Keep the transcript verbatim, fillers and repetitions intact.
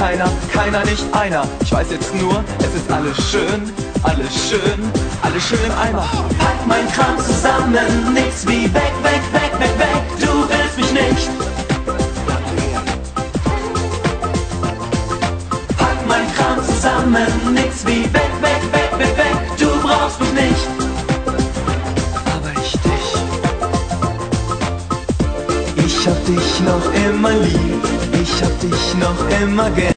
keiner, keiner, nicht einer. Ich weiß jetzt nur, es ist alles schön, alles schön, alles schön im Eimer. Pack mein Kram zusammen, nix wie weg, weg, weg, weg, weg, du willst mich nicht. Pack mein Kram zusammen, nix wie weg, weg, weg, weg, weg, du brauchst mich nicht. Aber ich dich. Ich hab dich noch immer lieb, ich hab dich noch immer gern.